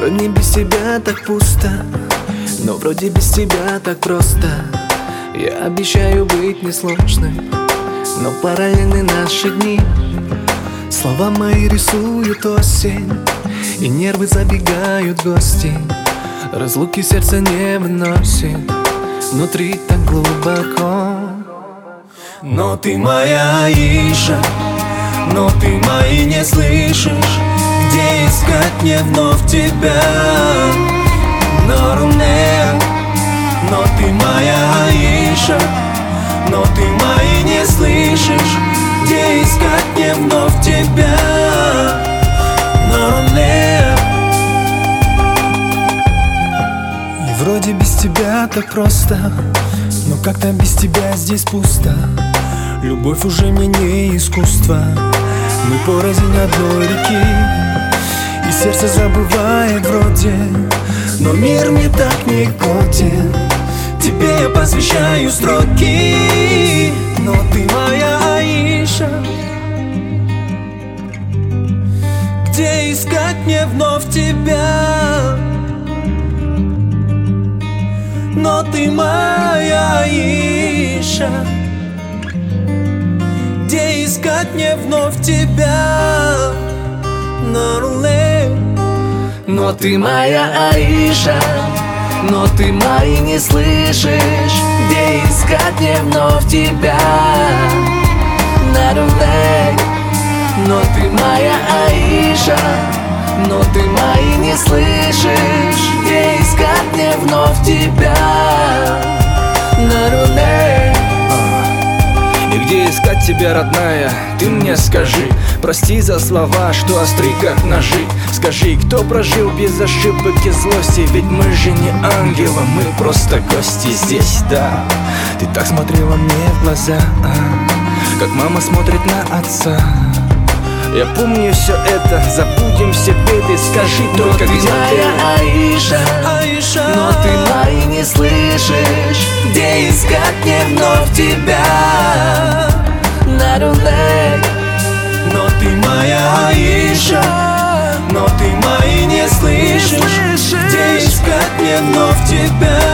Порой мне без тебя так пусто, но вроде без тебя так просто. Я обещаю быть несложным, но параллельны наши дни. Слова мои рисуют осень, и нервы забегают в гости. Разлуки сердце не выносит, внутри так глубоко. Но ты моя Аиша, но ты мои не слышишь. Где искать мне вновь тебя? Но ты моя Аиша, но ты мои не слышишь. Где искать мне вновь тебя? И вроде без тебя так просто, но как-то без тебя здесь пусто. Любовь уже мне не искусство, мы порознь одной реки. И сердце забывает вроде, но мир мне так не годен. Тебе я посвящаю строки. Но ты моя Аиша, где искать мне вновь тебя? Но ты моя Аиша, где искать мне вновь тебя? но ты моя Аиша, но ты мои не слышишь. Где искать мне вновь тебя? Но ты моя Аиша, но ты мои не слышишь. Где искать мне вновь тебя? И где искать тебя, родная, ты мне скажи. Прости за слова, что остры как ножи. Скажи, кто прожил без ошибок и злости? Ведь мы же не ангелы, мы просто гости здесь, да. Ты так смотрела мне в глаза, как мама смотрит на отца. Я помню все это, забудем все беды. Скажи только, где ты? Моя Аиша, но ты мои не слышишь. Где искать мне вновь тебя? Но ты моя Аиша, но ты мои не слышишь. Где искать мне вновь тебя?